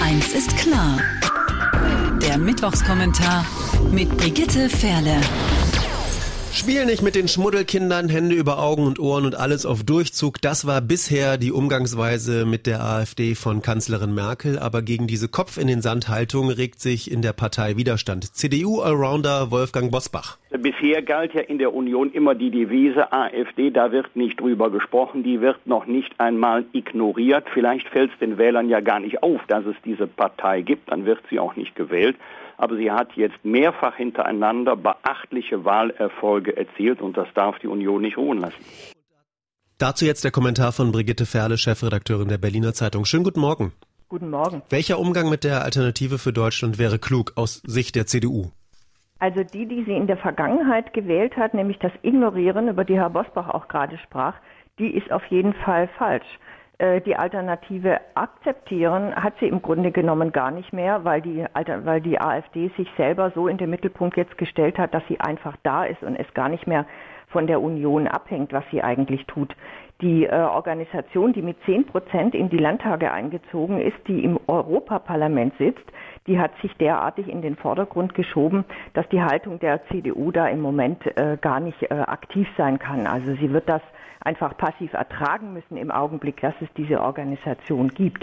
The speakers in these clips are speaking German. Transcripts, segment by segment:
Eins ist klar. Der Mittwochskommentar mit Brigitte Fährle. Spiel nicht mit den Schmuddelkindern, Hände über Augen und Ohren und alles auf Durchzug. Das war bisher die Umgangsweise mit der AfD von Kanzlerin Merkel. Aber gegen diese Kopf-in-den-Sand-Haltung regt sich in der Partei Widerstand. CDU-Allrounder Wolfgang Bosbach. Bisher galt ja in der Union immer die Devise AfD, da wird nicht drüber gesprochen, die wird noch nicht einmal ignoriert. Vielleicht fällt es den Wählern ja gar nicht auf, dass es diese Partei gibt, dann wird sie auch nicht gewählt. Aber sie hat jetzt mehrfach hintereinander beachtliche Wahlerfolge erzielt und das darf die Union nicht ruhen lassen. Dazu jetzt der Kommentar von Brigitte Fährle, Chefredakteurin der Berliner Zeitung. Schönen guten Morgen. Guten Morgen. Welcher Umgang mit der Alternative für Deutschland wäre klug aus Sicht der CDU? Also die sie in der Vergangenheit gewählt hat, nämlich das Ignorieren, über die Herr Bosbach auch gerade sprach, die ist auf jeden Fall falsch. Die Alternative akzeptieren hat sie im Grunde genommen gar nicht mehr, weil die AfD sich selber so in den Mittelpunkt jetzt gestellt hat, dass sie einfach da ist und es gar nicht mehr von der Union abhängt, was sie eigentlich tut. Die Organisation, die mit 10% in die Landtage eingezogen ist, die im Europaparlament sitzt, die hat sich derartig in den Vordergrund geschoben, dass die Haltung der CDU da im Moment gar nicht aktiv sein kann. Also sie wird das einfach passiv ertragen müssen im Augenblick, dass es diese Organisation gibt.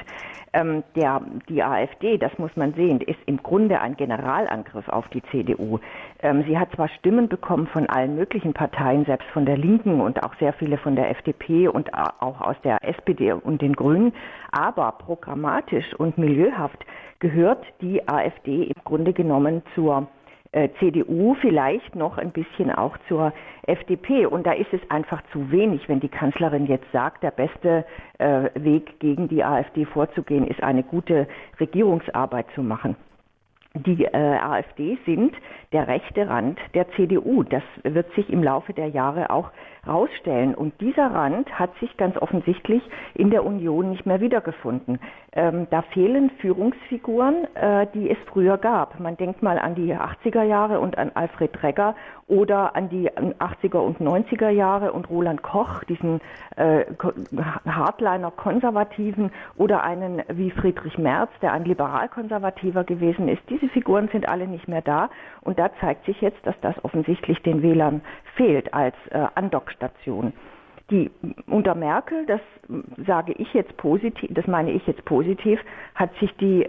Die AfD, das muss man sehen, ist im Grunde ein Generalangriff auf die CDU. Sie hat zwar Stimmen bekommen von allen möglichen Parteien, selbst von der Linken und auch sehr viele von der FDP und auch aus der SPD und den Grünen, aber programmatisch und milieuhaft gehört die AfD im Grunde genommen zur CDU, vielleicht noch ein bisschen auch zur FDP. Und da ist es einfach zu wenig, wenn die Kanzlerin jetzt sagt, der beste Weg gegen die AfD vorzugehen, ist eine gute Regierungsarbeit zu machen. Die AfD sind der rechte Rand der CDU. Das wird sich im Laufe der Jahre auch rausstellen. Und dieser Rand hat sich ganz offensichtlich in der Union nicht mehr wiedergefunden. Da fehlen Führungsfiguren, die es früher gab. Man denkt mal an die 80er Jahre und an Alfred Regger oder an die 80er und 90er Jahre und Roland Koch, diesen Hardliner-Konservativen, oder einen wie Friedrich Merz, der ein Liberalkonservativer gewesen ist. Diese Figuren sind alle nicht mehr da und da zeigt sich jetzt, dass das offensichtlich den Wählern fehlt als Andockstation. Die unter Merkel, das sage ich jetzt positiv, das meine ich jetzt positiv, hat sich die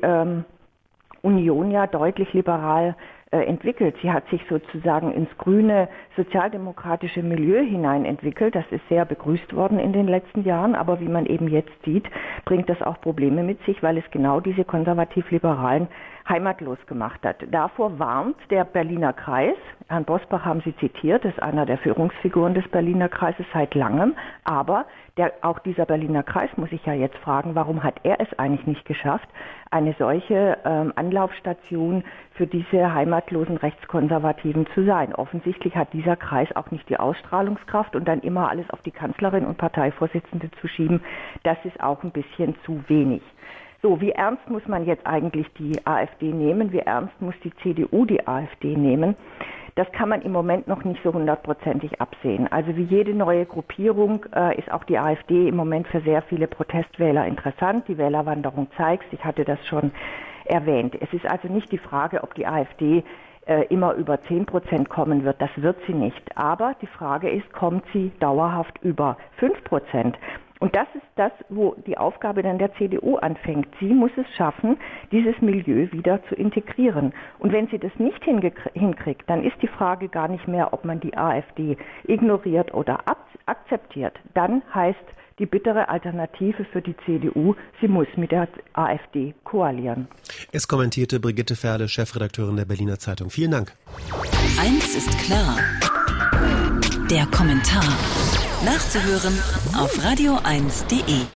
Union ja deutlich liberal entwickelt. Sie hat sich sozusagen ins grüne sozialdemokratische Milieu hinein entwickelt. Das ist sehr begrüßt worden in den letzten Jahren, aber wie man eben jetzt sieht, bringt das auch Probleme mit sich, weil es genau diese konservativ-liberalen heimatlos gemacht hat. Davor warnt der Berliner Kreis. Herrn Bosbach haben Sie zitiert, ist einer der Führungsfiguren des Berliner Kreises seit langem. Aber auch dieser Berliner Kreis muss sich ja jetzt fragen, warum hat er es eigentlich nicht geschafft, eine solche Anlaufstation für diese heimatlosen Rechtskonservativen zu sein. Offensichtlich hat dieser Kreis auch nicht die Ausstrahlungskraft und dann immer alles auf die Kanzlerin und Parteivorsitzende zu schieben, das ist auch ein bisschen zu wenig. So, wie ernst muss man jetzt eigentlich die AfD nehmen? Wie ernst muss die CDU die AfD nehmen? Das kann man im Moment noch nicht so hundertprozentig absehen. Also wie jede neue Gruppierung ist auch die AfD im Moment für sehr viele Protestwähler interessant. Die Wählerwanderung zeigt, ich hatte das schon erwähnt. Es ist also nicht die Frage, ob die AfD immer über 10% kommen wird. Das wird sie nicht. Aber die Frage ist, kommt sie dauerhaft über 5%? Und das ist das, wo die Aufgabe dann der CDU anfängt. Sie muss es schaffen, dieses Milieu wieder zu integrieren. Und wenn sie das nicht hinkriegt, dann ist die Frage gar nicht mehr, ob man die AfD ignoriert oder akzeptiert. Dann heißt die bittere Alternative für die CDU, sie muss mit der AfD koalieren. Es kommentierte Brigitte Fährle, Chefredakteurin der Berliner Zeitung. Vielen Dank. Eins ist klar. Der Kommentar. Nachzuhören auf radio1.de.